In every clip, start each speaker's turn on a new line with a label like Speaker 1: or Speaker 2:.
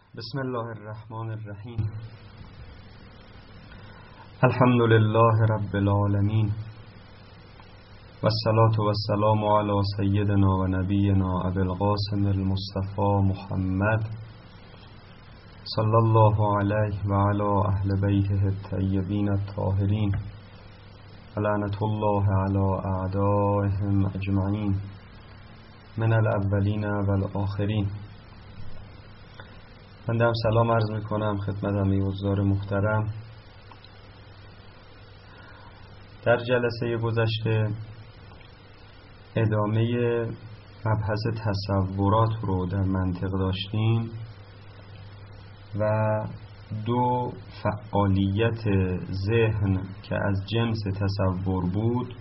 Speaker 1: بسم الله الرحمن الرحیم. الحمد لله رب العالمین و الصلاة و السلام علی سیدنا و نبینا ابی القاسم المصطفى محمد صلی الله علیه و علی اهل بیته الطیبین الطاهرین و لعنة الله علی اعدائهم اجمعین من الاولین و الاخرین. من هم سلام عرض میکنم خدمت همه حضار محترم. در جلسه گذشته ادامه مبحث تصورات رو در منطق داشتیم و دو فعالیت ذهن که از جنس تصور بود،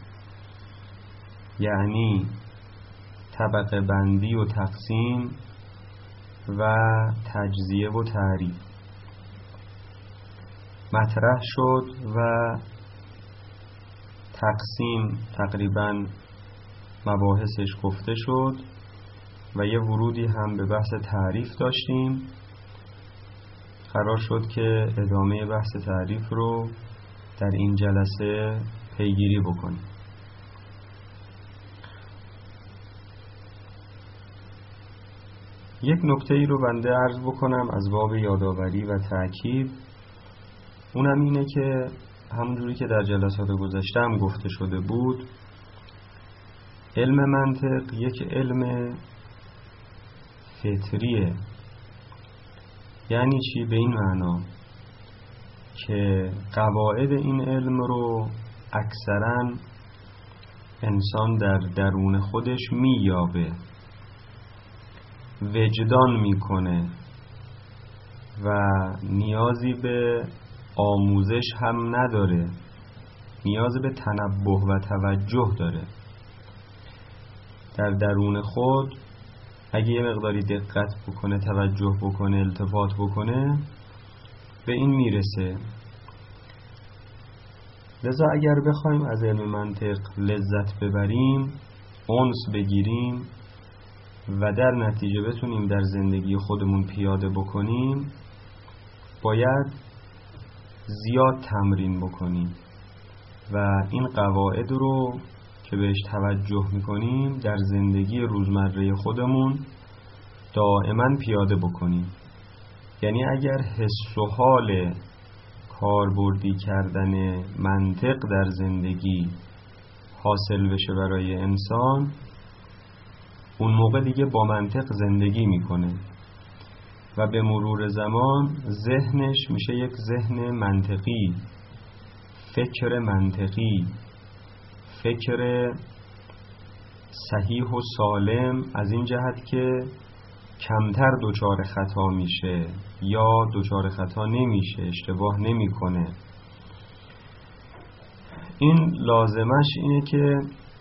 Speaker 1: یعنی طبقه بندی و تقسیم و تجزیه و تعریف مطرح شد و تقسیم تقریبا مباحثش گفته شد و یه ورودی هم به بحث تعریف داشتیم. قرار شد که ادامه بحث تعریف رو در این جلسه پیگیری بکنیم. یک نکته ای رو بنده عرض بکنم از باب یادآوری و تأکید، اونم اینه که همونجوری که در جلسات گذشته هم گفته شده بود، علم منطق یک علم فطریه. یعنی چی؟ به این معنا که قواعد این علم رو اکثرا انسان در درون خودش مییابه، وجدان میکنه و نیازی به آموزش هم نداره، نیاز به تنبه و توجه داره. در درون خود اگه یه مقداری دقت بکنه، توجه بکنه، التفات بکنه، به این میرسه. لذا اگر بخوایم از علم منطق لذت ببریم، انس بگیریم و در نتیجه بتونیم در زندگی خودمون پیاده بکنیم، باید زیاد تمرین بکنیم و این قواعد رو که بهش توجه میکنیم در زندگی روزمره خودمون دائما پیاده بکنیم. یعنی اگر حس و حال کاربردی کردن منطق در زندگی حاصل بشه برای انسان، اون موقع دیگه با منطق زندگی میکنه و به مرور زمان ذهنش میشه یک ذهن منطقی، فکر منطقی، فکر صحیح و سالم، از این جهت که کمتر دچار خطا میشه یا دچار خطا نمیشه، اشتباه نمیکنه. این لازمش اینه که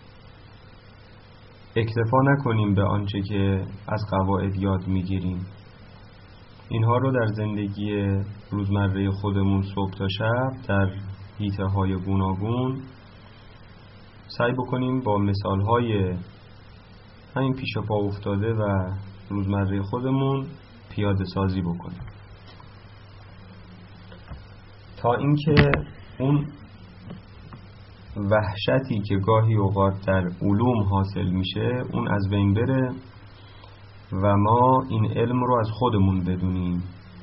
Speaker 1: اکتفا نکنیم به آنچه که از قواعد یاد میگیریم، اینها رو در زندگی روزمره خودمون صبح تا شب در حیطه های گوناگون سعی بکنیم با مثال های همین پیش پا افتاده و روزمره خودمون پیاده سازی بکنیم تا اینکه اون وحشتی که گاهی اوقات در علوم حاصل میشه اون از بین بره و ما این علم رو از خودمون بدونیم،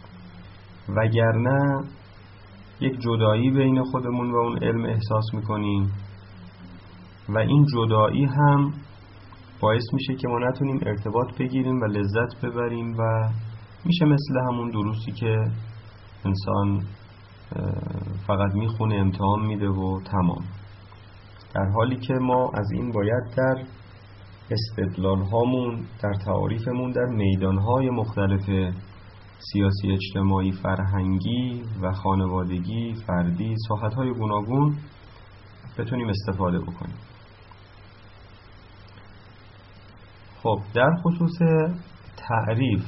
Speaker 1: وگرنه یک جدایی بین خودمون و اون علم احساس میکنیم و این جدایی هم باعث میشه که ما نتونیم ارتباط بگیریم و لذت ببریم و میشه مثل همون دروسی که انسان فقط میخونه، امتحان میده و تمام. در حالی که ما از این باید در استدلال هامون، در تعاریفمون در میدانهای مختلف سیاسی، اجتماعی، فرهنگی و خانوادگی، فردی، ساحتهای گوناگون بتونیم استفاده بکنیم. خب در خصوص تعریف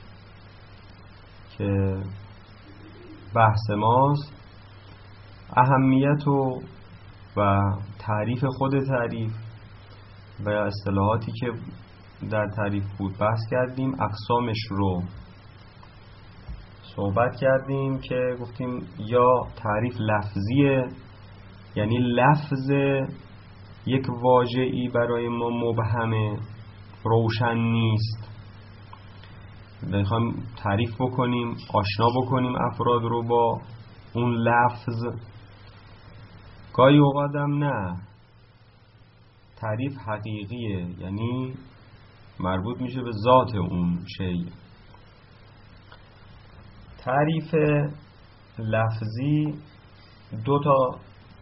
Speaker 1: که بحث ماست، اهمیت و تعریف خود تعریف و اصطلاحاتی که در تعریف بود بحث کردیم. اقسامش رو صحبت کردیم که گفتیم یا تعریف لفظیه، یعنی لفظ یک واژه‌ای برای ما مبهمه، روشن نیست، بخوایم تعریف بکنیم، آشنا بکنیم افراد رو با اون لفظ. گاهی اوقاتم نه، تعریف حقیقیه، یعنی مربوط میشه به ذات اون شی. تعریف لفظی دو تا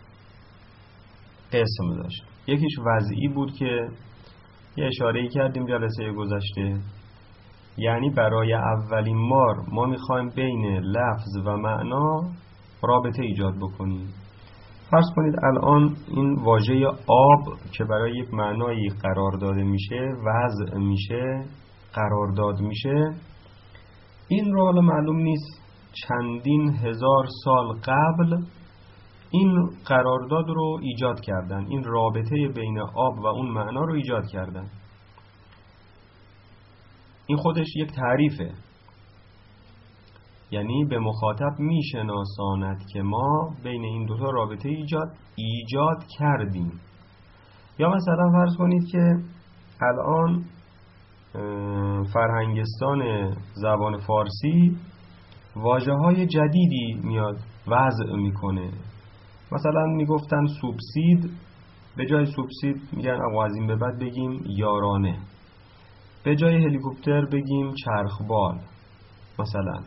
Speaker 1: قسم داشت. یکیش وضعی بود که یه اشاره‌ای کردیم جلسه گذشته، یعنی برای اولین بار ما میخوایم بین لفظ و معنا رابطه ایجاد بکنیم. فرض کنید الان این واژه آب که برای یک معنایی قرار داده میشه، وضع میشه، قرارداد میشه، این رو حالا معلوم نیست چندین هزار سال قبل این قرارداد رو ایجاد کردن، این رابطه بین آب و اون معنا رو ایجاد کردن. این خودش یک تعریفه، یعنی به مخاطب میشناساند که ما بین این دوتا رابطه ایجاد کردیم. یا مثلا فرض کنید که الان فرهنگستان زبان فارسی واژه‌های جدیدی میاد وضع میکنه. مثلا میگفتن سوبسید، به جای سوبسید میگن آقا از این به بعد بگیم یارانه، به جای هلیکوپتر بگیم چرخبال مثلا.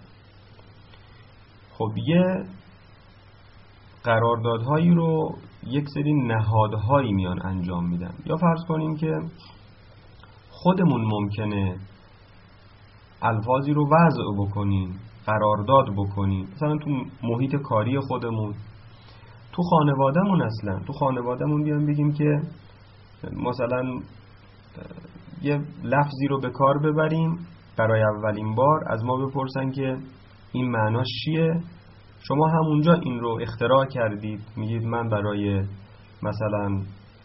Speaker 1: خب یه قراردادهایی رو یک سری نهادهایی میان انجام میدن. یا فرض کنیم که خودمون ممکنه الفاظی رو وضع بکنیم، قرارداد بکنیم، مثلا تو محیط کاری خودمون، تو خانوادهمون، اصلا تو خانوادهمون بیان بگیم که مثلا یه لفظی رو به کار ببریم، برای اولین بار از ما بپرسن که این معناش چیه، شما همونجا این رو اختراع کردید، میگید من برای مثلا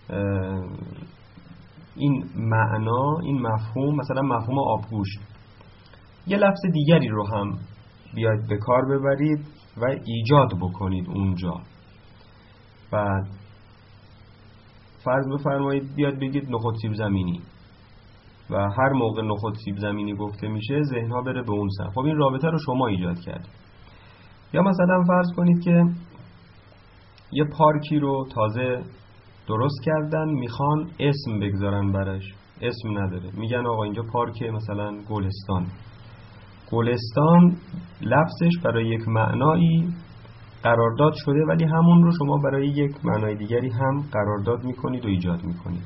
Speaker 1: این معنا، این مفهوم، مثلا مفهوم آبگوش، یه لفظ دیگری رو هم بیاید به کار ببرید و ایجاد بکنید اونجا. بعد فرض بفرمایید بیاد بگید نخود سیب زمینی و هر موقع نخود سیب زمینی گفته میشه ذهنها بره به اون سمت. خب این رابطه رو شما ایجاد کردید. یا مثلا فرض کنید که یه پارکی رو تازه درست کردن، میخوان اسم بگذارن براش، اسم نداره، میگن آقا اینجا پارک مثلا گلستان. گلستان لفظش برای یک معنایی قرارداد شده، ولی همون رو شما برای یک معنای دیگری هم قرارداد میکنید و ایجاد میکنید.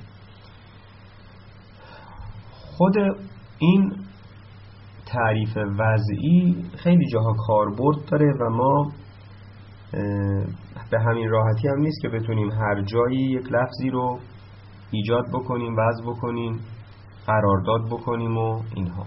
Speaker 1: خود این تعریف وضعی خیلی جاها کاربرد داره و ما به همین راحتی هم نیست که بتونیم هر جایی یک لفظی رو ایجاد بکنیم، وضع بکنیم، قرارداد بکنیم و اینها.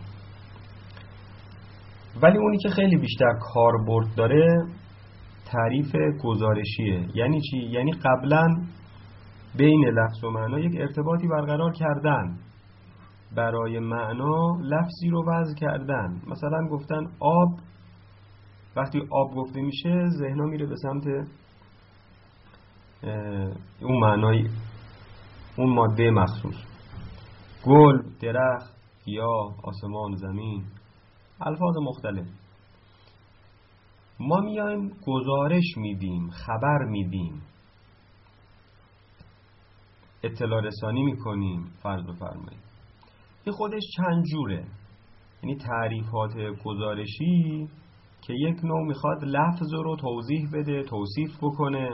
Speaker 1: ولی اونی که خیلی بیشتر کاربرد داره تعریف گزارشیه. یعنی چی؟ یعنی قبلا بین لفظ و معنا یک ارتباطی برقرار کردن، برای معنا لفظی رو وضع کردن. مثلا گفتن آب، وقتی آب گفته میشه ذهنها میره به سمت اون معنای اون ماده مخصوص. گل، درخت، گیاه، آسمان، زمین، الفاظ مختلف. ما میایم گزارش میدیم، خبر میدیم، اطلاع رسانی میکنیم. فرض بفرمایید این خودش چند جوره، یعنی تعریفات گزارشی که یک نوع میخواد لفظ رو توضیح بده، توصیف بکنه.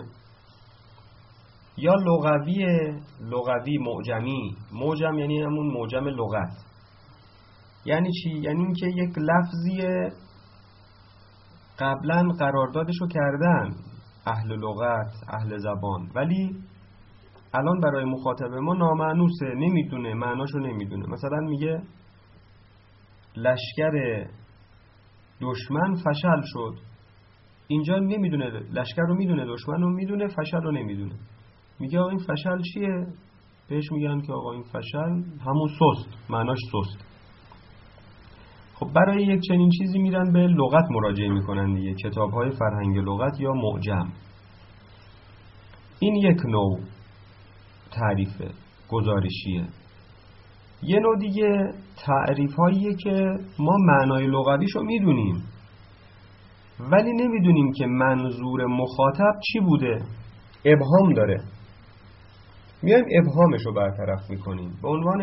Speaker 1: یا لغوی معجمی. معجم یعنی همون معجم لغت. یعنی چی؟ یعنی این که یک لفظی قبلا قراردادشو کردن اهل لغت، اهل زبان، ولی الان برای مخاطب ما نامعنوسه، نمیدونه، معناشو نمیدونه. مثلا میگه لشکر دشمن فشل شد. اینجا نمیدونه، لشکر رو میدونه، دشمن رو میدونه، فشل رو نمیدونه. میگه آقا این فشل چیه؟ بهش میگن که آقا این فشل همون سست، معناش سست. خب برای یک چنین چیزی میرن به لغت مراجعه میکنن دیگه، کتاب‌های فرهنگ لغت یا معجم. این یک نوع تعریف گزارشیه. یه نوع دیگه تعریف‌هاییه که ما معنای لغویشو میدونیم ولی نمیدونیم که منظور مخاطب چی بوده، ابهام داره، میایم ابهامشو برطرف میکنیم. به عنوان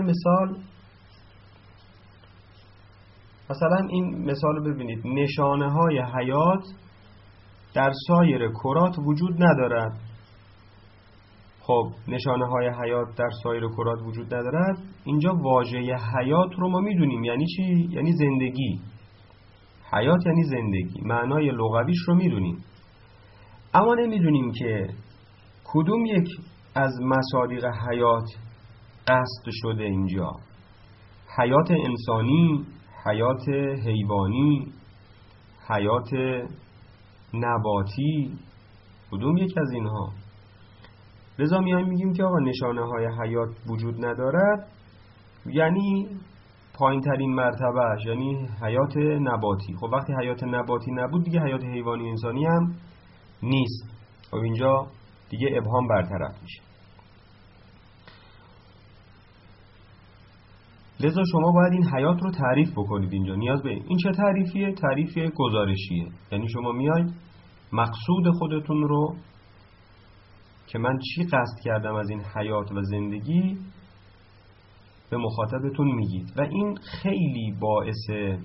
Speaker 1: مثلا این مثال رو ببینید، نشانه های حیات در سایر کرات وجود ندارد. خب نشانه های حیات در سایر کرات وجود ندارد، اینجا واژه حیات رو ما میدونیم یعنی چی؟ یعنی زندگی. حیات یعنی زندگی، معنای لغویش رو میدونیم، اما نمیدونیم که کدوم یک از مصادیق حیات قصد شده اینجا. حیات انسانی، حیات حیوانی، حیات نباتی، کدوم یک از اینها؟ لذا میایم میگیم که آقا نشانه های حیات وجود ندارد، یعنی پایین ترین مرتبهش یعنی حیات نباتی. خب وقتی حیات نباتی نبود دیگه حیات حیوانی انسانی هم نیست. خب اینجا دیگه ابهام برطرف میشه. لذا شما باید این حیات رو تعریف بکنید. اینجا نیاز به این چه تعریفیه؟ تعریف گزارشیه. یعنی شما میاید مقصود خودتون رو که من چی قصد کردم از این حیات و زندگی به مخاطبتون میگید و این خیلی باعث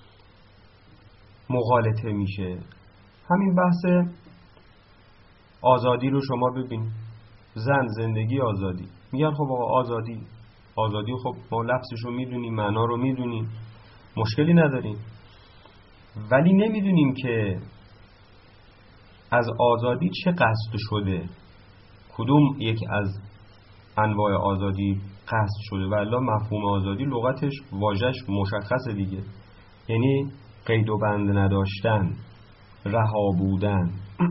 Speaker 1: مغالطه میشه. همین بحث آزادی رو شما ببین، زن، زندگی، آزادی، میگن خب آقا آزادی خب ما لفظش رو میدونیم، معنا رو میدونیم، مشکلی نداریم، ولی نمیدونیم که از آزادی چه قصد شده، کدوم یک از انواع آزادی قصد شده. والله مفهوم آزادی لغتش واژه‌اش مشخصه دیگه، یعنی قید و بند نداشتن، رها بودن.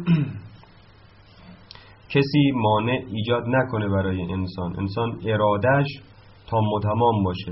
Speaker 1: کسی مانع ایجاد نکنه برای انسان ارادهش تام و تمام باشه.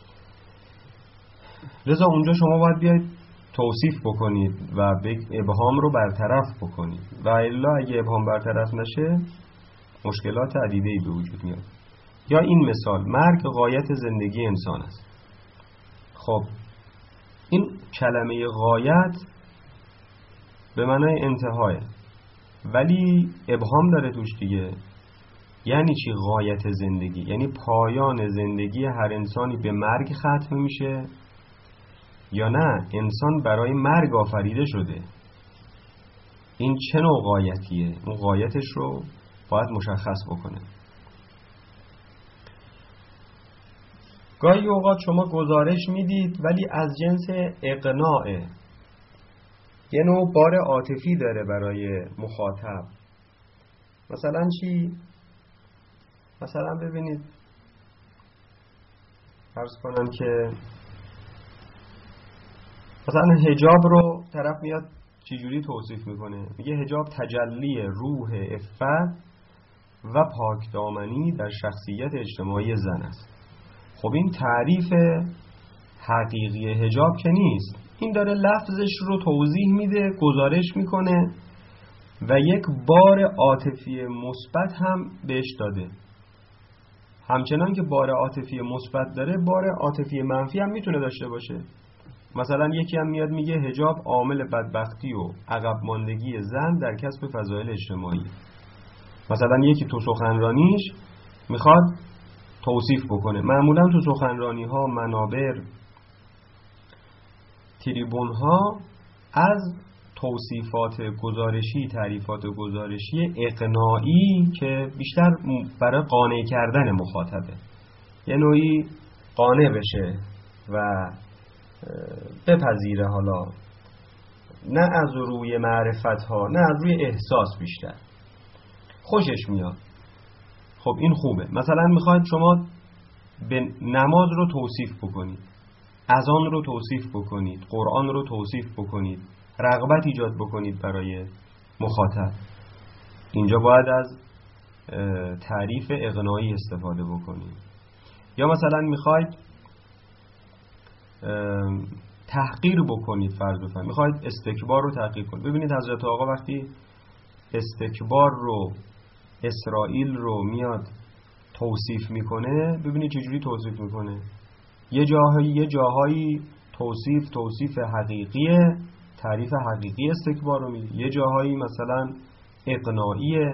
Speaker 1: لذا اونجا شما باید بیاید توصیف بکنید و ابهام رو برطرف بکنید و الا اگه ابهام برطرف نشه مشکلات عدیده‌ای به وجود میاد. یا این مثال، مرگ غایت زندگی انسان است. خب این کلمه غایت به معنای انتهای، ولی ابهام داره توش دیگه. یعنی چی غایت زندگی؟ یعنی پایان زندگی هر انسانی به مرگ ختم میشه یا نه انسان برای مرگ آفریده شده؟ این چه نوع غایتیه؟ اون غایتش رو باید مشخص بکنه. گاهی اوقات شما گزارش میدید ولی از جنس اقناعه، یه نوع بار عاطفی داره برای مخاطب. مثلا چی؟ مثلا ببینید، عرض کنم که مثلا حجاب رو طرف میاد چجوری توصیف میکنه؟ میگه حجاب تجلی روح عفت و پاکدامنی در شخصیت اجتماعی زن است. خب این تعریف حقیقی حجاب که نیست، این داره لفظش رو توضیح میده، گزارش میکنه و یک بار عاطفی مثبت هم بهش داده. همچنان که بار عاطفی مثبت داره، بار عاطفی منفی هم میتونه داشته باشه. مثلا یکی هم میاد میگه حجاب عامل بدبختی و عقب ماندگی زن در کسب فضایل اجتماعی. مثلا یکی تو سخنرانیش میخواد توصیف بکنه. معمولا تو سخنرانی ها، منابر، تریبون ها از توصیفات گزارشی، تعریفات گزارشی اقناعی که بیشتر برای قانع کردن مخاطبه، یه نوعی قانع بشه و بپذیره، حالا نه از روی معرفت ها، نه از روی احساس، بیشتر خوشش میاد. خب این خوبه. مثلا میخواید شما به نماز رو توصیف بکنید، اذان رو توصیف بکنید، قرآن رو توصیف بکنید، رغبت ایجاد بکنید برای مخاطب، اینجا باید از تعریف اقناعی استفاده بکنید. یا مثلا میخواید تحقیر بکنید فرض بفرمایید، میخواید استکبار رو تحقیر کنید. ببینید حضرت آقا وقتی استکبار رو، اسرائیل رو میاد توصیف میکنه، ببینید چجوری توصیف میکنه. یه جاهایی توصیف حقیقیه، تعریف حقیقی استکبار رو میده، یه جاهایی مثلا اقناعیه،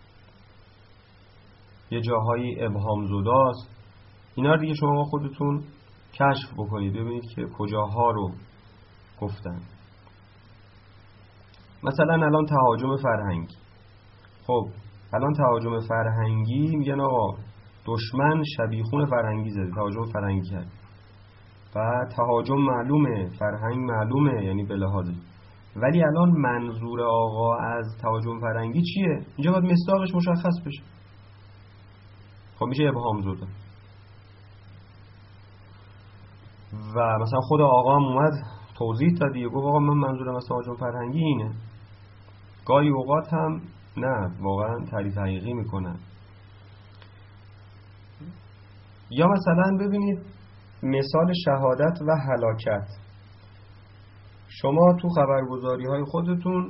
Speaker 1: یه جاهایی ابهام زداست. اینا رو دیگه شما خودتون کشف بکنید ببینید که کجاها رو گفتن. مثلا الان تهاجم فرهنگی، خب الان تهاجم فرهنگی میگن آقا دشمن شبیخون فرهنگی زده، تهاجم فرهنگی کرد و تهاجم معلومه، فرهنگ معلومه، یعنی به لحاظ. ولی الان منظور آقا از تهاجم فرهنگی چیه؟ اینجا باید مصداقش مشخص بشه. خب میشه ابهام زده. و مثلا خود آقا هم اومد توضیح داد، گفت آقا من منظورم از تهاجم فرهنگی اینه. گاهی اوقات هم نه، واقعا تعریف حقیقی میکنن. یا مثلا ببینید مثال شهادت و هلاکت. شما تو خبرگزاری های خودتون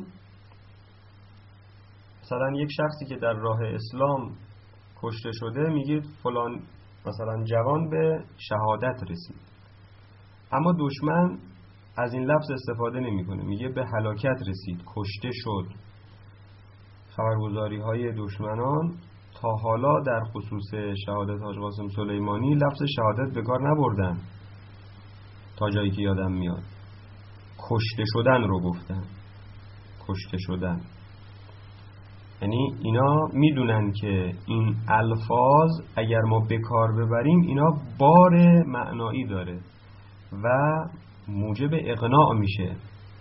Speaker 1: مثلا یک شخصی که در راه اسلام کشته شده میگید فلان مثلا جوان به شهادت رسید، اما دشمن از این لفظ استفاده نمیکنه، میگه به هلاکت رسید، کشته شد. خبرگزاری های دشمنان تا حالا در خصوص شهادت حاج قاسم سلیمانی لفظ شهادت به کار نبردن، تا جایی که یادم میاد کشته شدن رو گفتن، کشته شدن. یعنی اینا میدونن که این الفاظ اگر ما به کار ببریم اینا بار معنایی داره و موجب اقناع میشه،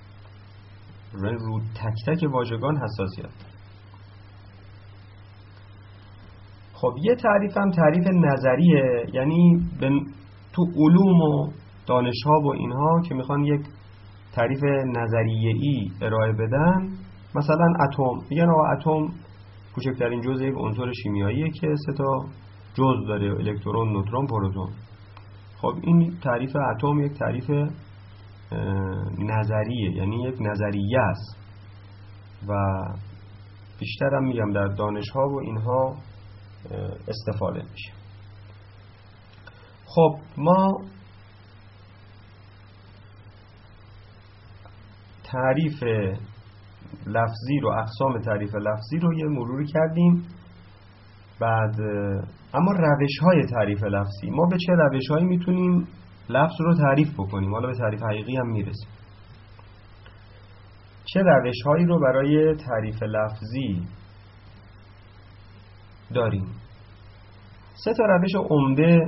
Speaker 1: رو تک تک واژگان حساسیت. خب یه تعریف هم تعریف نظریه، یعنی تو علوم و دانش‌ها و اینها که میخوان یک تعریف نظریه‌ای ارائه بدن، مثلا اتم، میگن آقا اتم کوچکترین جزء یک عنصر شیمیاییه که 3 تا جزء داره، الکترون، نوترون، پروتون. خب این تعریف اتم یک تعریف نظریه، یعنی یک نظریه است و بیشتر هم میگم در دانش‌ها و اینها استفاده میشه. خب ما تعریف لفظی رو، اقسام تعریف لفظی رو یه مروری کردیم. بعد اما روش‌های تعریف لفظی، ما به چه روش‌هایی میتونیم لفظ رو تعریف بکنیم؟ حالا به تعریف حقیقی هم میرسیم. چه روش‌هایی رو برای تعریف لفظی داریم؟ 3 تا روش عمده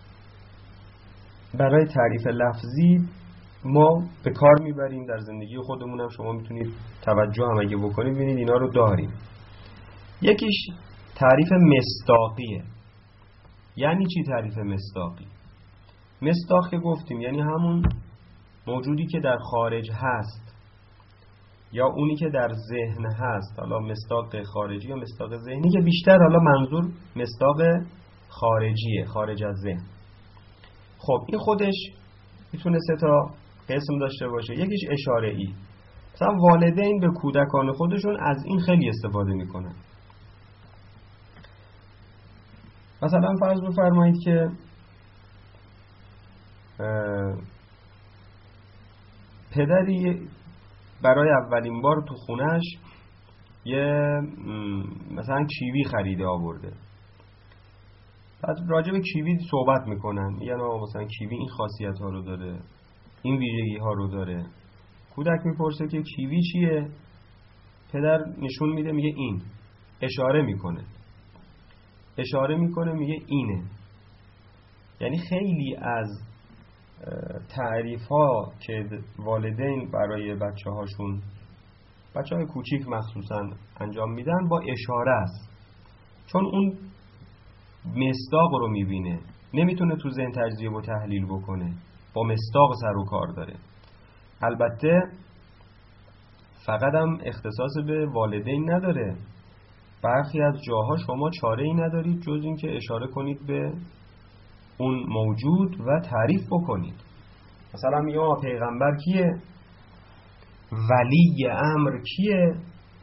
Speaker 1: برای تعریف لفظی ما به کار میبریم در زندگی خودمون. هم شما میتونید توجه هم اگه بکنید ببینید اینا رو داریم. یکیش تعریف مصداقیه. یعنی چی تعریف مصداقی؟ مصداق که گفتیم یعنی همون موجودی که در خارج هست یا اونی که در ذهن هست. حالا مصداق خارجی یا مصداق ذهنی که بیشتر حالا منظور مصداق خارجیه، خارج از ذهن. خب این خودش میتونه 3 تا قسم داشته باشه. یکیش اشاره‌ای، مثلا والدین به کودکان خودشون از این خیلی استفاده میکنن. مثلا فرض بفرمایید که پدری برای اولین بار تو خونش یه مثلا کیوی خریده آورده، بعد راجع به کیوی صحبت میکنن، میگن آقا مثلا کیوی این خاصیت ها رو داره، این ویژگی ها رو داره. کودک میپرسه که کیوی چیه؟ پدر نشون میده، میگه این. اشاره میکنه میگه اینه. یعنی خیلی از تعریف ها که والدین برای بچه های کوچیک مخصوصا انجام میدن با اشاره است، چون اون مصداق رو میبینه، نمیتونه تو ذهن تجزیه و تحلیل بکنه، با مصداق سر و کار داره. البته فقط هم اختصاص به والدین نداره، برخی از جاها شما چاره ای ندارید جز این که اشاره کنید به اون موجود و تعریف بکنید. مثلا میگه پیغمبر کیه، ولی امر کیه.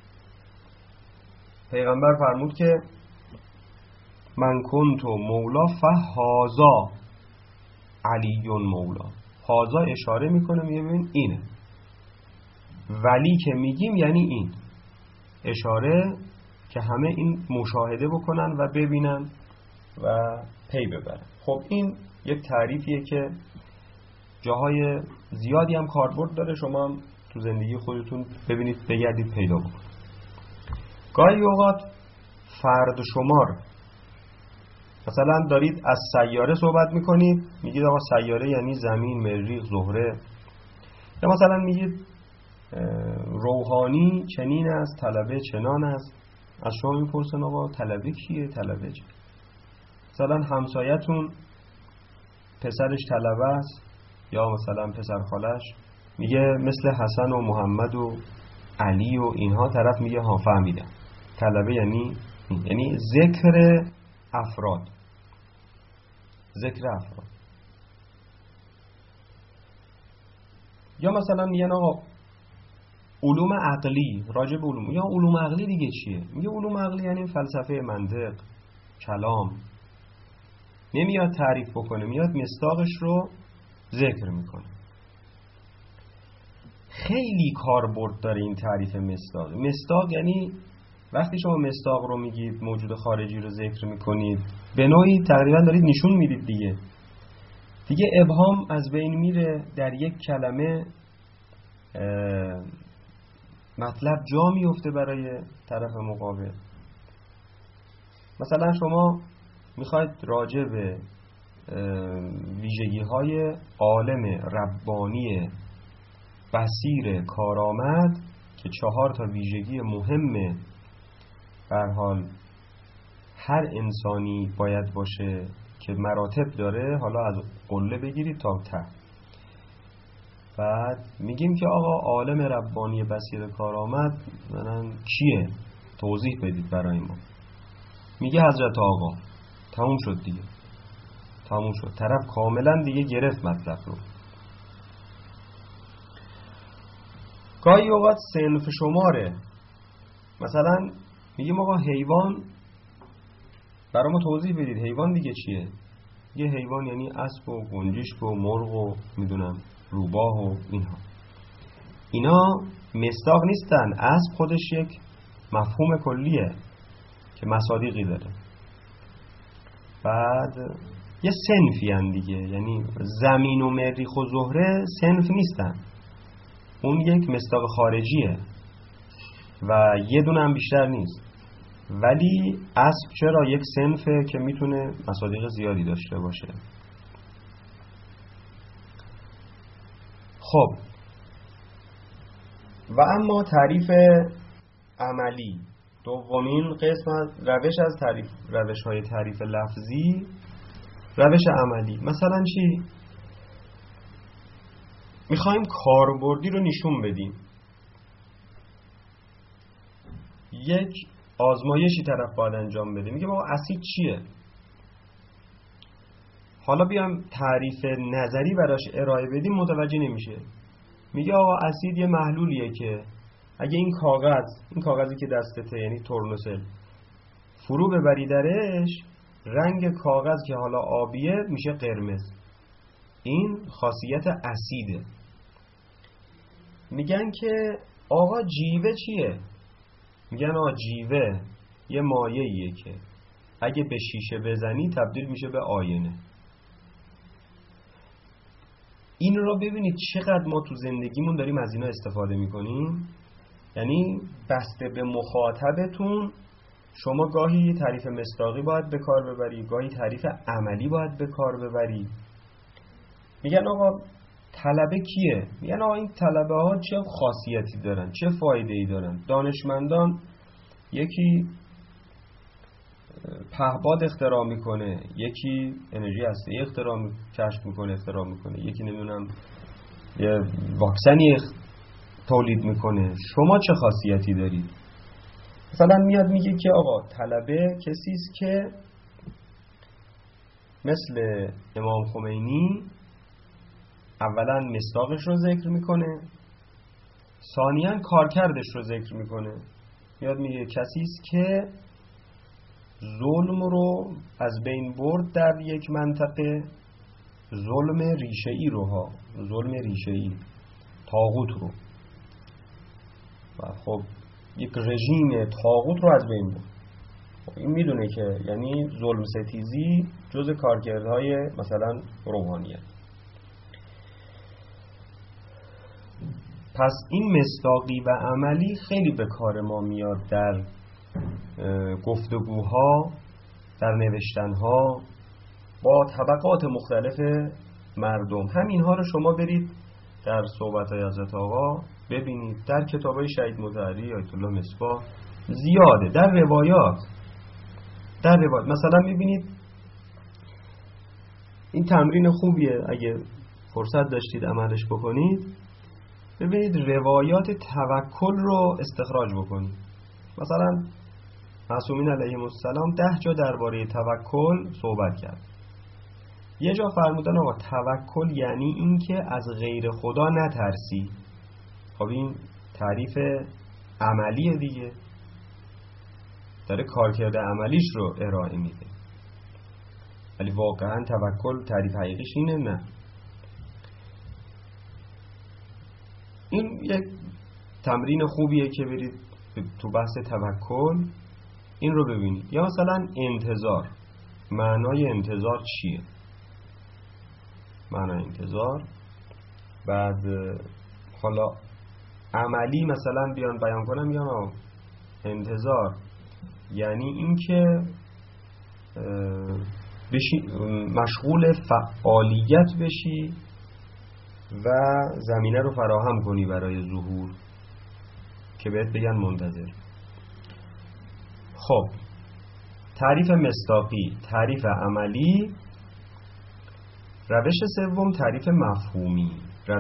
Speaker 1: پیغمبر فرمود که من کنتو مولا فهازا علی مولا. هازا اشاره میکنه، میگه ببین اینه. ولی که میگیم یعنی این، اشاره که همه این مشاهده بکنن و ببینن و پی ببرن. خب این یک تعریفیه که جاهای زیادی هم کاربرد داره، شما هم تو زندگی خودتون ببینید، بگردید پیدا بکنید. گاهی اوقات فرد شمار، مثلا دارید از سیاره صحبت میکنید، میگید آقا سیاره یعنی زمین، مریخ، زهره. یا مثلا میگید روحانی چنین است، طلبه چنان است. از شما میپرسن آقا طلبه کیه، طلبه چه؟ مثلا همسایتون پسرش طلبه است یا مثلا پسر خالش، میگه مثل حسن و محمد و علی و اینها، طرف میگه ها فهمیدم. طلبه یعنی ذکر افراد، ذکر افراد. یا مثلا میگن آقا علوم عقلی، راجع به علوم، یا علوم عقلی دیگه چیه؟ میگه علوم عقلی یعنی فلسفه، منطق، کلام. نمیاد تعریف بکنه، میاد مصداقش رو ذکر میکنه. خیلی کاربرد داره این تعریف مصداق. مصداق یعنی وقتی شما مصداق رو میگید، موجود خارجی رو ذکر میکنید، به نوعی تقریبا دارید نشون میدید دیگه ابهام از بین میره، در یک کلمه مطلب جا میفته برای طرف مقابل. مثلا شما میخواید راجع به ویژگی های عالم ربانی بصیر کارآمد که 4 تا ویژگی مهمه به هر حال هر انسانی باید باشه که مراتب داره، حالا از قله بگیرید تا ته. بعد میگیم که آقا عالم ربانی بصیر کارآمد منن کیه؟ توضیح بدید برای ما. میگه حضرت آقا. تموم شد دیگه، تموم شد. طرف کاملا دیگه گرفت مطلب رو. گاهی اوقات صنف شماره، مثلا میگیم آقا حیوان، برای ما توضیح بدید حیوان دیگه چیه؟ یه حیوان یعنی اسب و گنجشک و مرغ و میدونم روباه و اینها. اینا مصداق نیستن. اسب خودش یک مفهوم کلیه که مصادیقی داره. بعد یه صنفی هن دیگه، یعنی زمین و مریخ و زهره صنف نیستن، اون یک مصداق خارجیه و یه دونه هم بیشتر نیست. ولی اسب چرا یک صنفه که میتونه مصادیق زیادی داشته باشه. خب و اما تعریف عملی، دومین قسم روش های تعریف لفظی، روش عملی. مثلا چی؟ میخوایم کاربردی رو نشون بدیم. یک آزمایشی طرف باید انجام بده، میگه بابا اسید چیه؟ حالا بیام تعریف نظری براش ارائه بدیم، متوجه نمیشه. میگه آقا اسید یه محلولیه که اگه این کاغذی که دستته، یعنی تورنوسل، فرو ببری درش، رنگ کاغذ که حالا آبیه میشه قرمز. این خاصیت اسیده. میگن که آقا جیوه چیه؟ میگن آقا جیوه یه مایعیه که اگه به شیشه بزنی تبدیل میشه به آینه. این رو ببینید چقدر ما تو زندگیمون داریم از اینا استفاده میکنیم. یعنی بسته به مخاطبتون شما گاهی تعریف مصداقی باید به کار ببری، گاهی تعریف عملی باید به کار ببری. میگن آقا طلبه کیه؟ میگن آقا این طلبه ها چه خاصیتی دارن، چه فایده ای دارن. دانشمندان یکی پهپاد اختراع میکنه، یکی انرژی هسته‌ای کشف میکنه، اختراع میکنه، یکی نمیدونم یه واکسنی تولید میکنه. شما چه خاصیتی دارید؟ مثلا میاد میگه که آقا طلبه کسی است که مثل امام خمینی اولا مصداقش رو ذکر میکنه، ثانیاً کارکردش رو ذکر میکنه. یاد میگه کسی است که ظلم رو از بین برد در یک منطقه، ظلم ریشه‌ای رو ها، ظلم ریشه‌ای، طاغوت رو، و خب یک رژیم طاغوت رو از بین برد. این میدونه که یعنی ظلم ستیزی جز کارکردهای مثلا روحانیت. پس این مصداقی و عملی خیلی به کار ما میاد در گفتگوها، در نوشتنها با طبقات مختلف مردم. همینها رو شما برید در صحبت‌های حضرت آقا ببینید، در کتاب‌های شهید مطهری آیت الله مصباح زیاده، در روایات مثلا می‌بینید این تمرین خوبیه، اگه فرصت داشتید عملش بکنید، ببینید روایات توکل رو استخراج بکنید. مثلا معصومین علیهم السلام 10 جا درباره توکل صحبت کرد. یه جا فرمودن آقا توکل یعنی این که از غیر خدا نترسی. خب این تعریف عملیه دیگه، داره کارکرد عملیش رو ارائه میده. ولی واقعا توکل تعریف حقیقیش اینه؟ نه. این یک تمرین خوبیه که برید تو بحث توکل این رو ببینید. یا مثلا انتظار، معنای انتظار چیه؟ معنای انتظار، بعد حالا عملی مثلا بیان کنم، یا انتظار یعنی این که مشغول فعالیت بشی و زمینه رو فراهم کنی برای ظهور که بهت بگن منتظر. خب تعریف مصداقی، تعریف عملی. روش سوم تعریف مفهومی.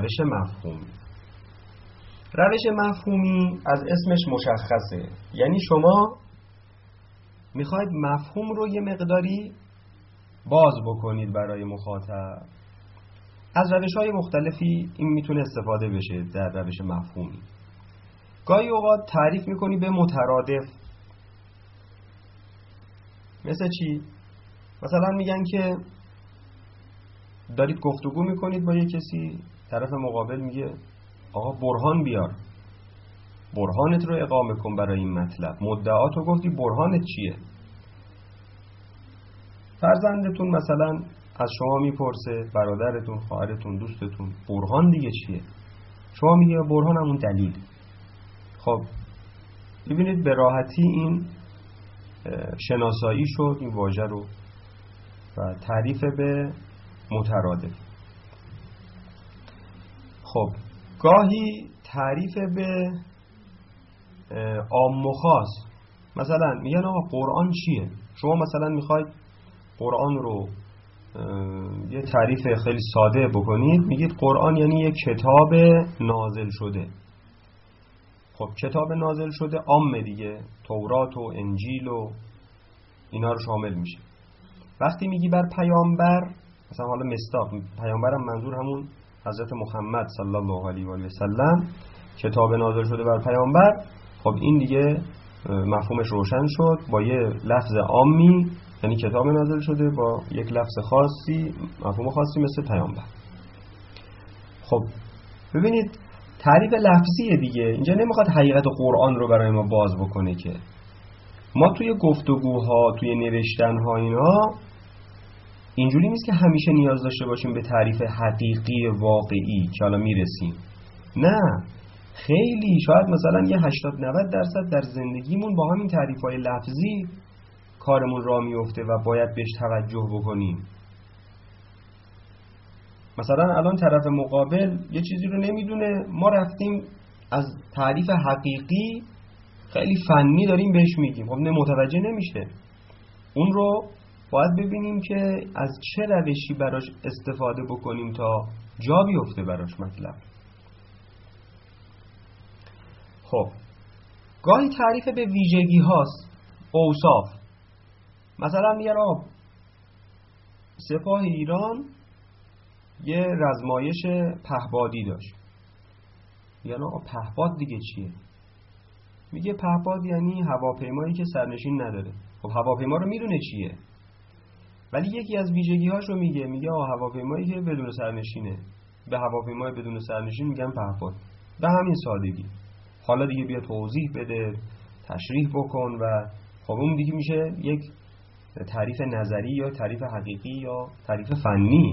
Speaker 1: روش مفهومی از اسمش مشخصه، یعنی شما میخواید مفهوم رو یه مقداری باز بکنید برای مخاطب. از روش‌های مختلفی این میتونه استفاده بشه در روش مفهومی. گاهی اوقات تعریف میکنی به مترادف. مثل چی؟ مثلا میگن که دارید گفتگو میکنید با یه کسی، طرف مقابل میگه آقا برهان بیار، برهانت رو اقامه کن برای این مطلب. مدعاتو گفتی، برهانت چیه؟ فرزندتون مثلا از شما میپرسه، برادرتون، خواهرتون، دوستتون، برهان دیگه چیه؟ شما میگه برهان همون دلیل. خب ببینید به راحتی این شناسایی شد این واژه رو و تعریف به مترادف. خب گاهی تعریف به عام و خاص. مثلا میگن آقا قرآن چیه؟ شما مثلا میخواید قرآن رو یه تعریف خیلی ساده بکنید، میگید قرآن یعنی یک کتاب نازل شده. خب کتاب نازل شده عامه دیگه، تورات و انجیل و اینا رو شامل میشه. وقتی میگی بر پیامبر، مثلا حالا مصداق، پیامبرم منظور همون حضرت محمد صلی الله علیه و آله سلم، کتاب نازل شده بر پیامبر. خب این دیگه مفهومش روشن شد، با یه لفظ عامی یعنی کتاب نازل شده، با یک لفظ خاصی مفهوم خاصی مثل پیامبر. خب ببینید تعریف لفظیه دیگه، اینجا نمیخواد حقیقت قرآن رو برای ما باز بکنه که ما توی گفتگوها، توی نوشتنها اینا اینجوری نیست که همیشه نیاز داشته باشیم به تعریف حقیقی واقعی که حالا میرسیم. نه، خیلی شاید مثلا یه 80-90% در زندگیمون با همین تعریف‌های لفظی کارمون راه میفته و باید بهش توجه بکنیم. مثلا الان طرف مقابل یه چیزی رو نمیدونه، ما رفتیم از تعریف حقیقی خیلی فنی داریم بهش میگیم، خب متوجه نمیشه. اون رو باید ببینیم که از چه روشی براش استفاده بکنیم تا جا بیفته براش مطلب. خب گاهی تعریف به ویژگی هاست، اوصاف. مثلا میگن سپاه ایران یه رزمایش پهبادی داشت. یعنی پهباد دیگه چیه؟ میگه پهباد یعنی هواپیمایی که سرنشین نداره. خب هواپیما رو میدونه چیه، ولی یکی از ویژگی‌هاش رو میگه هواپیمایی که بدون سرنشینه. به هواپیمای بدون سرنشین میگن پهباد. به همین سادگی. حالا دیگه بیا توضیح بده، تشریح بکن و خب اون دیگه میشه یک تعریف نظری یا تعریف حقیقی یا تعریف فنی.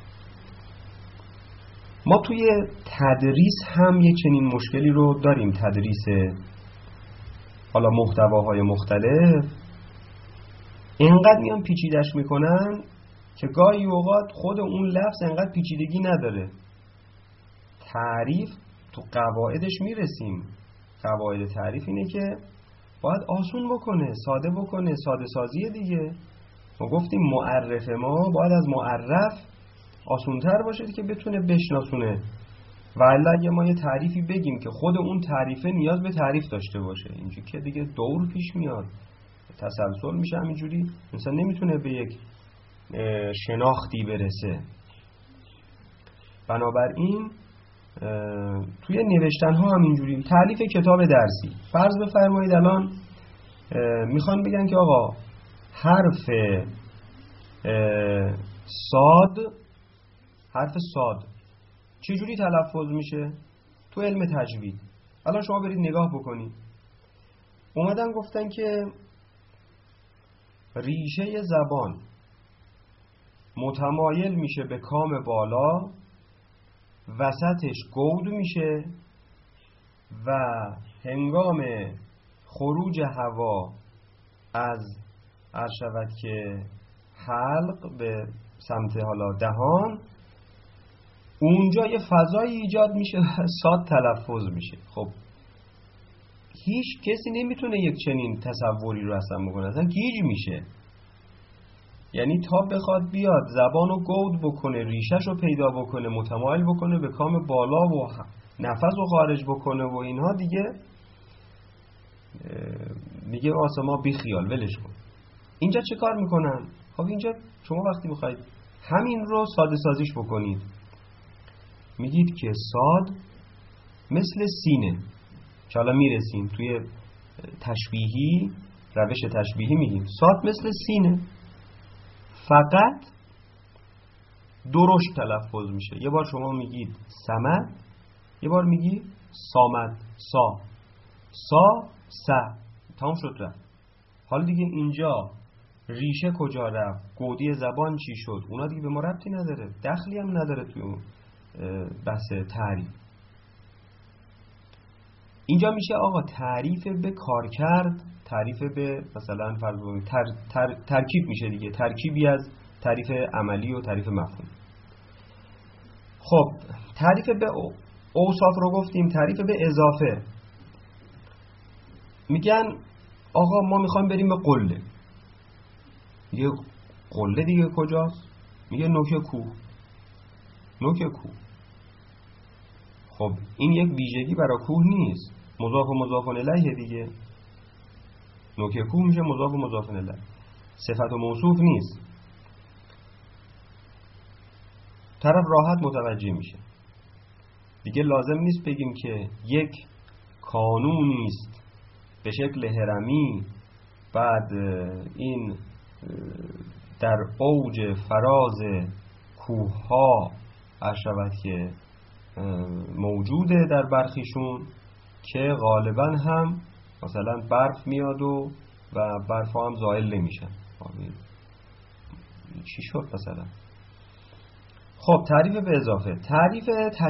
Speaker 1: ما توی تدریس هم یک چنین مشکلی رو داریم. تدریس حالا محتواهای مختلف اینقدر میان پیچیدش میکنن که گاهی اوقات خود اون لفظ اینقدر پیچیدگی نداره. تعریف تو قواعدش میرسیم. قواعد تعریف اینه که باید آسون بکنه، ساده بکنه، ساده سازیه دیگه. ما گفتیم معرف ما باید از معرف آسونتر باشه که بتونه بشناسونه. و اگه ما یه تعریفی بگیم که خود اون تعریفه نیاز به تعریف داشته باشه، اینجوری که دیگه دور پیش میاد، تسلسل میشه، همینجوری مثلا نمیتونه به یک شناختی برسه. بنابراین توی نوشتن ها هم اینجوری. تالیف کتاب درسی، فرض بفرمایید الان میخوان بگن که آقا حرف صاد چجوری تلفظ میشه تو علم تجوید. الان شما برید نگاه بکنید، اومدن گفتن که ریشه زبان متمایل میشه به کام بالا، وسطش گود میشه و هنگام خروج هوا از عرشبت که حلق به سمت حالا دهان، اونجا یه فضایی ایجاد میشه و صاد تلفظ میشه. خب هیچ کسی نمیتونه یک چنین تصوری رو اصلا بکنه، اصلا گیج میشه. یعنی تا بخواد بیاد زبانو گود بکنه، ریشش رو پیدا بکنه، متمایل بکنه به کام بالا و نفس رو خارج بکنه و اینها، دیگه آسما بی خیال ولش کن. اینجا چه کار میکنن؟ خب اینجا شما وقتی میخواید همین رو ساده سازیش بکنید، میگید که صاد مثل سینه، که حالا میرسیم توی تشبیهی، روش تشبیهی میگیم صاد مثل سینه، فقط درشت تلفظ میشه. یه بار شما میگید صمد، یه بار میگی صامد، سا تمام شد رفت. حالا دیگه اینجا ریشه کجا رفت، گودی زبان چی شد، اونا دیگه به ما ربطی نداره، دخلی هم نداره توی اون بحث تعریف. اینجا میشه آقا تعریف به کار کرد، تعریف به مثلا ترکیب میشه دیگه، ترکیبی از تعریف عملی و تعریف مفهوم. خب تعریف به اوصاف رو گفتیم. تعریف به اضافه، میگن آقا ما میخوایم بریم به قله. میگه قله دیگه کجاست؟ میگه نوک کوه. خب این یک ویژگی برای کوه نیست، مضاف و مضاف الیه دیگه. نوک کوه میشه مضاف و مضاف الیه، صفت و موصوف نیست. طرف راحت متوجه میشه دیگه. لازم نیست بگیم که یک کانونی است به شکل هرمی، بعد این در اوج فراز کوه ها عرشبت که موجوده در برخیشون، که غالبا هم مثلا برف میاد و برف ها هم زائل نمیشن. چی شد مثلا؟ خب تعریف به اضافه. تعریف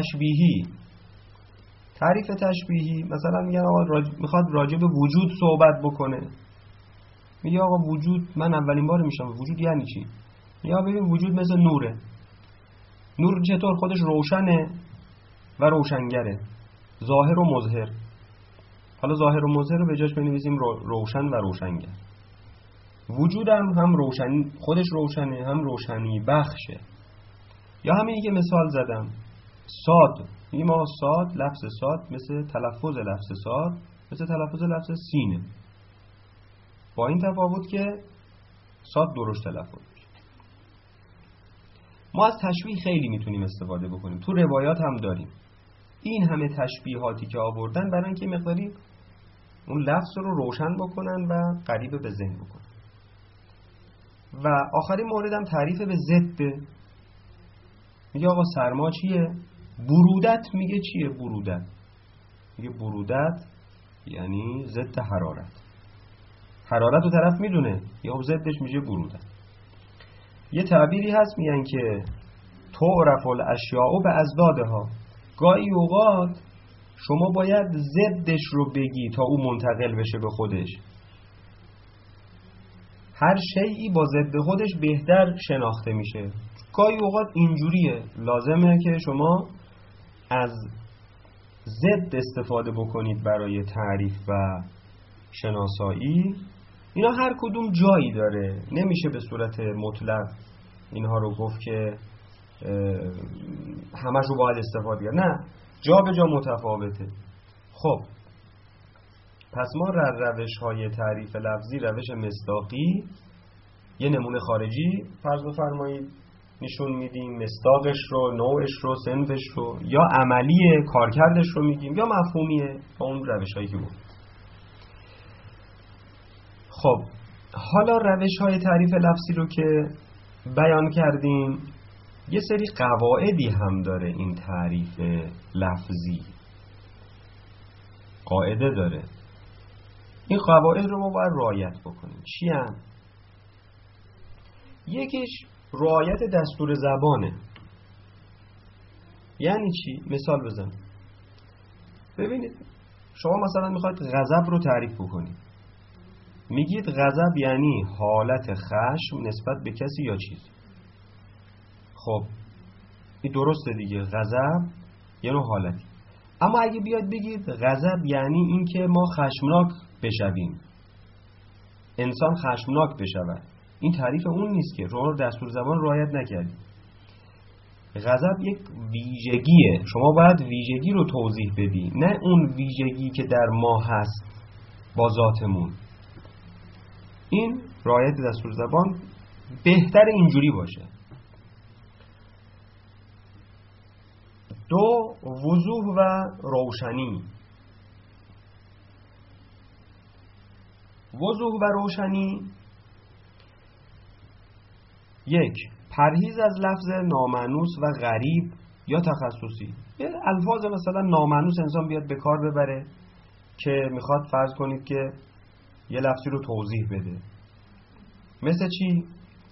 Speaker 1: تشبیهی مثلا میگن آقا میخواد راجع به وجود صحبت بکنه. میگه آقا وجود، من اولین بار میشم وجود یعنی چی؟ یا ببین وجود مثل نوره. نور چطور؟ خودش روشنه و روشنگره، ظاهر و مظهر. حالا ظاهر و مظهر رو به جاش بنویسیم روشن و روشنگر. وجودم هم روشنی، خودش روشنه، هم روشنی بخشه. یا همینی که مثال زدم، صاد، میگیم ما صاد، لفظ صاد مثل تلفظ لفظ صاد مثل تلفظ لفظ سینه، با این تفاوت که صاد درشت تلفظ میشه. ما از تشبیه خیلی میتونیم استفاده بکنیم، تو روایات هم داریم. این همه تشبیهاتی که آوردن برای اینکه مقداری اون لفظ رو روشن بکنن و قریب به ذهن بکنن. و آخرین موردم تعریف به ضد. میگه آقا سرما چیه؟ برودت. میگه چیه برودت؟ میگه برودت یعنی ضد حرارت. حرارت رو طرف میدونه، یا ضدش میشه برودت. یه تعبیری هست میگن که تعرف الاشیاء باضدادها. گاهی اوقات شما باید ضدش رو بگی تا او منتقل بشه به خودش. هر شیئی با ضد خودش بهتر شناخته میشه. گاهی اوقات اینجوریه، لازمه که شما از ضد استفاده بکنید برای تعریف و شناسایی. اینا هر کدوم جایی داره، نمیشه به صورت مطلق اینها رو گفت که همش رو باید استفاده کرد. نه، جا به جا متفاوته. خب پس ما روش های تعریف لفظی، روش مصداقی، یه نمونه خارجی فرض بفرمایید نشون میدیم، مصداقش رو، نوعش رو، صنفش رو، یا عملی کارکردش رو میگیم، یا مفهومیه با اون روش هایی که بود. خب حالا روش های تعریف لفظی رو که بیان کردیم، یه سری قواعدی هم داره این تعریف لفظی، قاعده داره. این قواعد رو ما باید رعایت بکنیم. چی هم؟ یکیش رعایت دستور زبانه. یعنی چی؟ مثال بزن. ببینید شما مثلا میخواید غضب رو تعریف بکنید، میگید غضب یعنی حالت خشم نسبت به کسی یا چیز. خب این درسته دیگه، غضب یه نوع حالتی. اما اگه بیاد بگید غضب یعنی این که ما خشمناک بشویم، انسان خشمناک بشود، این تعریف اون نیست که شما دستور زبان رعایت نکردید. غضب یک ویژگیه، شما باید ویژگی رو توضیح بدی، نه اون ویژگی که در ما هست با ذاتمون. این رعایت دستور زبان بهتر اینجوری باشه. دو، وضوح و روشنی. وضوح و روشنی: یک، پرهیز از لفظ نامانوس و غریب یا تخصصی. یه الفاظ مثلا نامانوس انسان بیاد به کار ببره که میخواد فرض کنید که یه لفظی رو توضیح بده. مثل چی؟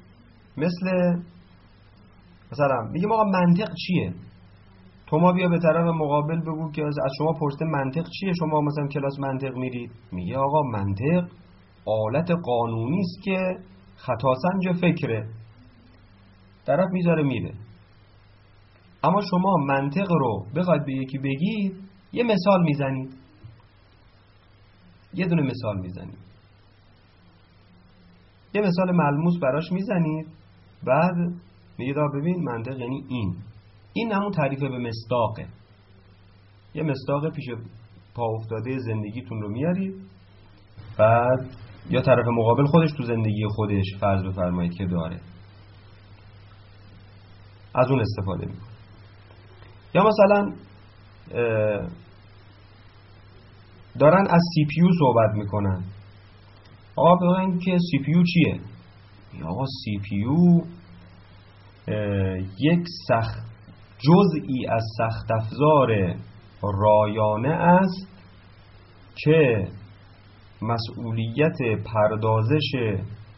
Speaker 1: مثلا میگه آقا منطق چیه؟ تو ما بیا به طرف مقابل بگو که از شما پرسیده منطق چیه، شما مثلا کلاس منطق میرید، میگه آقا منطق آلت قانونی است که خطاسنج فکره. طرف میذاره میره. اما شما منطق رو بخواید به یکی بگید، یه مثال میزنید، یه دونه مثال میزنید، یه مثال ملموس براش میزنید، بعد میگید ببین منطق یعنی این همون تعریف به مصداقه. یه مصداق پیش پا افتاده زندگیتون رو میارید، بعد یا طرف مقابل خودش تو زندگی خودش فرض بفرمایید که داره، از اون استفاده میکنه. یا مثلا دارن از سی پی یو صحبت میکنن، آقا بگن که سی پی یو چیه؟ یا آقا سی پی یو یک جزئی از سخت افزار رایانه است که مسئولیت پردازش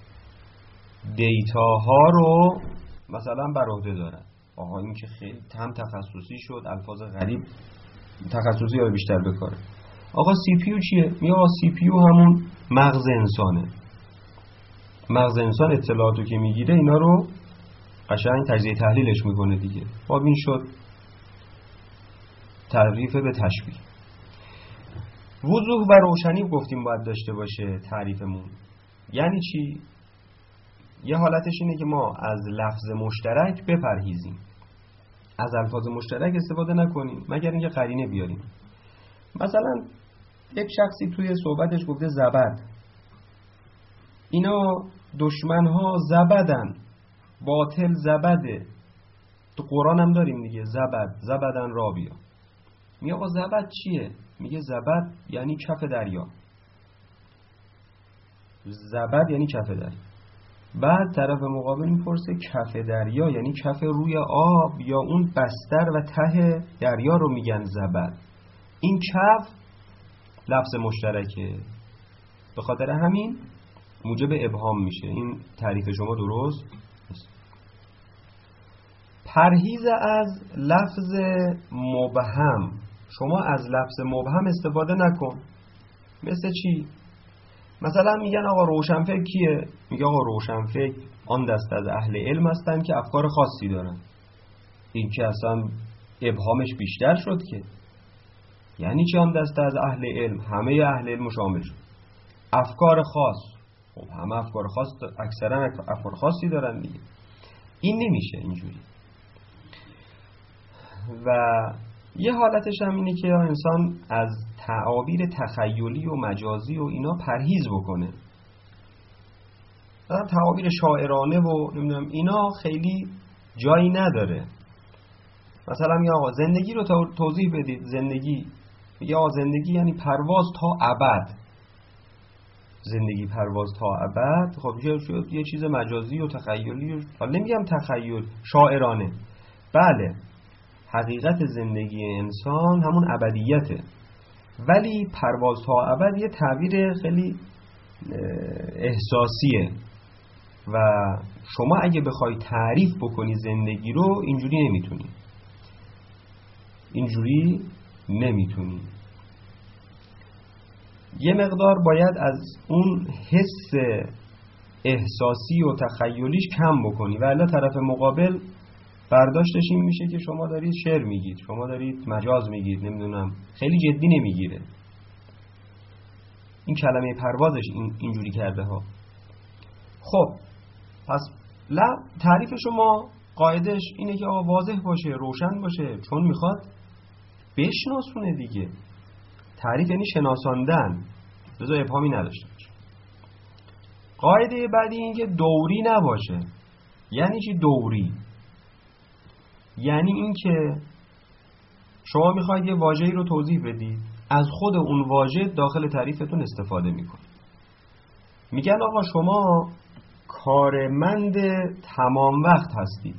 Speaker 1: دیتاها رو مثلا بر عهده دارد. آها این که خیلی هم تخصصی شد، الفاظ غریب تخصصی ها بیشتر بکاره. آقا سی پی یو چیه؟ میگه آقا سی پی یو همون مغز انسانه. مغز انسان اطلاعاتو که میگیره اینا رو قشنگ تجزیه تحلیلش میکنه دیگه. خب این شد تعریف به تشبیه. وضوح و روشنی گفتیم باید داشته باشه تعریفمون. یعنی چی؟ یه حالتش اینه که ما از لفظ مشترک بپرهیزیم، از الفاظ مشترک استفاده نکنیم مگر اینکه قرینه بیاریم. مثلا یک شخصی توی صحبتش گفته زبد، اینا دشمنها زبدن، باطل زبده، تو قرآن هم داریم دیگه، زبدن رابیا. میگه آقا زبد چیه؟ میگه زبد یعنی کف دریا. زبد یعنی کف دریا. بعد طرف مقابل میپرسه کف دریا یعنی کف روی آب یا اون بستر و ته دریا رو میگن زبد؟ این کف لفظ مشترکه، به خاطر همین موجب ابهام میشه. این تعریف شما درست نیست. پرهیز از لفظ مبهم. شما از لفظ مبهم استفاده نکن. مثل چی؟ مثلا میگن آقا روشنفکر کیه؟ میگه آقا روشنفکر آن دست از اهل علم هستن که افکار خاصی دارن. این که اصلا ابهامش بیشتر شد که. یعنی چی آن دست از اهل علم؟ همه اهل علم شامل شد. افکار خاص، خب همه افکار خاص، اکثرا افکار خاصی دارن دیگه. این نمیشه اینجوری. و یه حالتش هم اینه که انسان از تعابیر تخیلی و مجازی و اینا پرهیز بکنه. تعابیر شاعرانه و نمیدونم اینا خیلی جایی نداره. مثلا میگه آقا زندگی رو توضیح بدید. زندگی، میگه آقا زندگی یعنی پرواز تا ابد. زندگی پرواز تا ابد. خب یه چیز مجازی و تخیلی و نمیگم تخیل، شاعرانه. بله، حقیقت زندگی انسان همون ابدیته، ولی پرواز تا ابد یه تعبیر خیلی احساسیه و شما اگه بخوای تعریف بکنی زندگی رو اینجوری نمیتونی. یه مقدار باید از اون حس احساسی و تخیلیش کم بکنی و الا طرف مقابل برداشتش این میشه که شما دارید شعر میگید، شما دارید مجاز میگید، نمیدونم، خیلی جدی نمیگیره. این کلمه پروازش اینجوری کرده ها. خب پس تعریف شما قاعدش اینه که آقا واضح باشه، روشن باشه، چون میخواد بشناسونه دیگه. تعریف یعنی شناساندن، لذا ابهامی نداشته باشه. قاعده بعدی این که دوری نباشه. یعنی چی دوری؟ یعنی این که شما میخواید یه واژه‌ای رو توضیح بدید، از خود اون واژه داخل تعریفتون استفاده میکنید. میگن آقا شما کارمند تمام وقت هستید.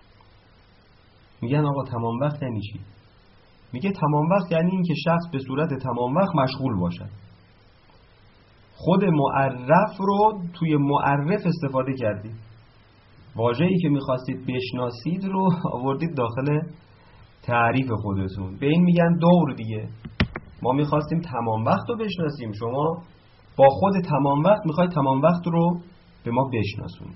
Speaker 1: میگن آقا تمام وقت یعنی چی؟ میگه تمام وقت یعنی این که شخص به صورت تمام وقت مشغول باشد. خود معرف رو توی معرف استفاده کردید. واژه‌ای که میخواستید بشناسید رو آوردید داخل تعریف خودتون. به این میگن دور دیگه. ما میخواستیم تمام وقت رو بشناسیم، شما با خود تمام وقت میخواید تمام وقت رو به ما بشناسونید.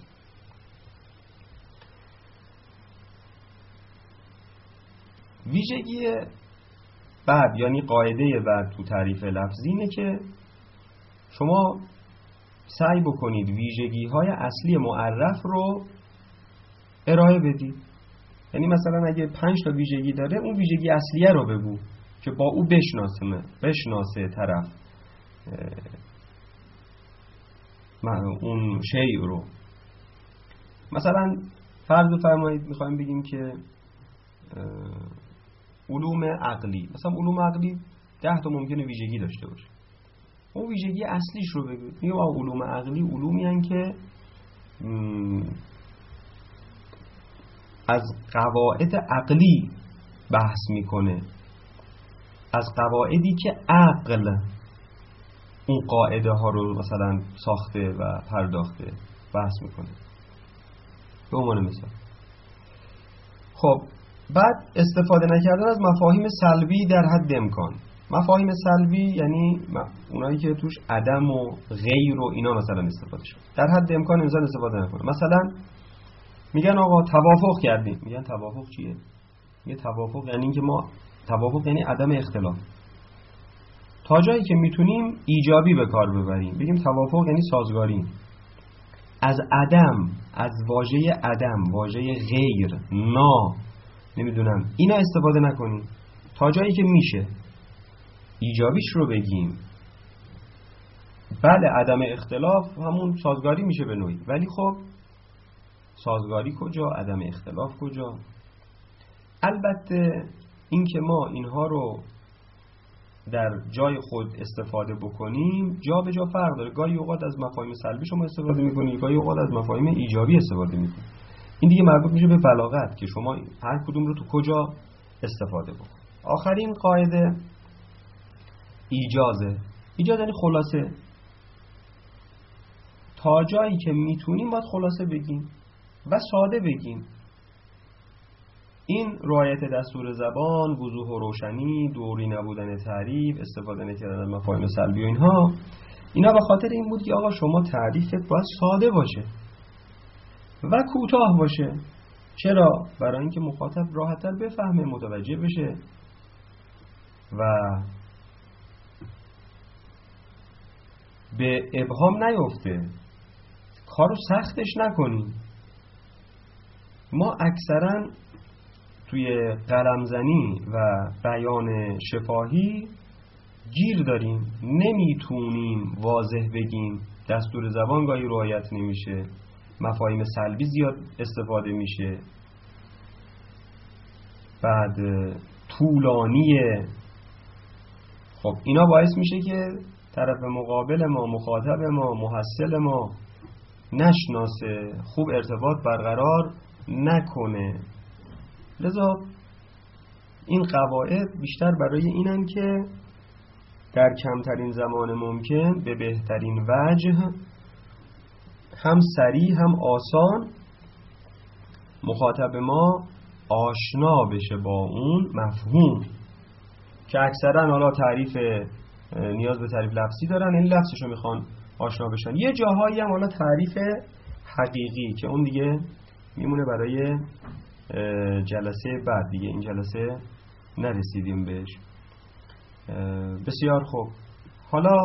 Speaker 1: ویژگی بعد یعنی قاعده بعد تو تعریف لفظی اینه که شما سعی بکنید ویژگی‌های اصلی معرف رو ارائه بدید. یعنی مثلا اگه 5 تا ویژگی داره، اون ویژگی اصلیه رو بگو که با او بشناسه طرف اون شیء رو. مثلا فرض فرمایید میخوایم بگیم که علوم عقلی، مثلا علوم عقلی 10 تا ممکنه ویژگی داشته باشه. اون ویژگی اصلیش رو بگو. میگم علوم عقلی علومی هستن که از قواعد عقلی بحث میکنه، از قواعدی که عقل اون قاعده ها رو مثلا ساخته و پرداخته بحث میکنه. به عنوان مثال خب بعد استفاده نکردن از مفاهیم سلبی در حد امکان. مفاهیم سلبی یعنی اونایی که توش عدم و غیر و اینا مثلا استفاده شد. در حد امکان انسان استفاده نکنه. مثلا میگن آقا توافق کردیم. میگن توافق چیه؟ میگه توافق یعنی اینکه ما توافق یعنی عدم اختلاف. تا جایی که میتونیم ایجابی به کار ببریم، بگیم توافق یعنی سازگاری. از عدم، از واژه عدم، واژه غیر، نمیدونم اینا استفاده نکنیم. تا جایی که میشه ایجابیش رو بگیم. بله عدم اختلاف همون سازگاری میشه به نوعی، ولی خب سازگاری کجا، عدم اختلاف کجا؟ البته این که ما اینها رو در جای خود استفاده بکنیم جا به جا فرق داره. گاهی اوقات از مفاهیم سلبی شما استفاده میکنید، گاهی اوقات از مفاهیم ایجابی استفاده میکنید. این دیگه مربوط میشه به بلاغت که شما هر کدوم رو تو کجا استفاده بکنید. آخرین قاعده ایجازه. ایجاز یعنی خلاصه. تا جایی که میتونیم باید خلاصه بگیم و ساده بگیم. این رعایت دستور زبان، وضوح و روشنی، دوری نبودن تعریف، استفاده نکردن از مفاهیم سلبی و اینا به خاطر این بود که آقا شما تعریفت باید ساده باشه و کوتاه باشه. چرا؟ برای اینکه مخاطب راحت‌تر بفهمه، متوجه بشه و به ابهام نیفته. کارو سختش نکنیم. ما اکثراً توی قلمزنی و بیان شفاهی گیر داریم، نمیتونیم واضح بگیم. دستور زبان گاهی رعایت نمیشه، مفاهیم سلبی زیاد استفاده میشه، بعد طولانیه. خب اینا باعث میشه که طرف مقابل ما، مخاطب ما، محصل ما نشناسه، خوب ارتباط برقرار نکنه. لذا این قواعد بیشتر برای اینن که در کمترین زمان ممکن به بهترین وجه، هم سریع هم آسان، مخاطب ما آشنا بشه با اون مفهوم که اکثرا حالا تعریف نیاز به تعریف لفظی دارن، این لفظشو میخوان آشنا بشن. یه جاهایی هم حالا تعریف حقیقی که اون دیگه میمونه برای جلسه بعد، دیگه این جلسه نرسیدیم بهش. بسیار خوب. حالا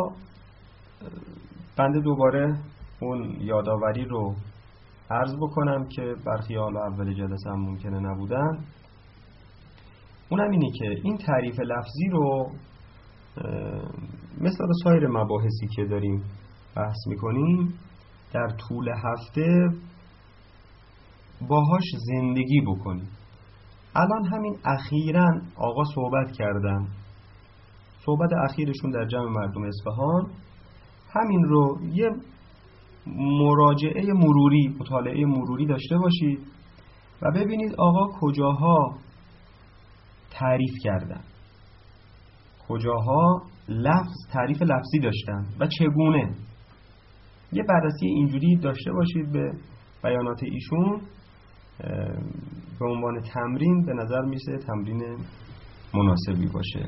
Speaker 1: بنده دوباره اون یادآوری رو عرض بکنم که برخی حالا اول جلسه هم ممکنه نبودن. اونم اینه که این تعریف لفظی رو مثل سایر مباحثی که داریم بحث میکنیم در طول هفته باهاش زندگی بکنیم. الان همین اخیراً آقا صحبت کردن، صحبت اخیرشون در جمع مردم اصفهان، همین رو یه مراجعه مروری، مطالعه مروری داشته باشید و ببینید آقا کجاها تعریف کردن، کجاها تعریف لفظی داشتن و چگونه. یه بررسی اینجوری داشته باشید به بیانات ایشون به عنوان تمرین. به نظر میسه تمرین مناسبی باشه.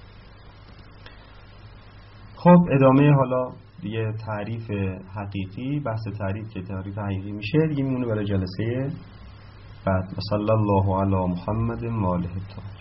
Speaker 1: خب ادامه حالا دیگه تعریف حقیقی، بحث تعریف که تعریف حقیقی میشه دیگه میمونه برای جلسه بعد. صلی الله علی محمد و آله الطاهرین.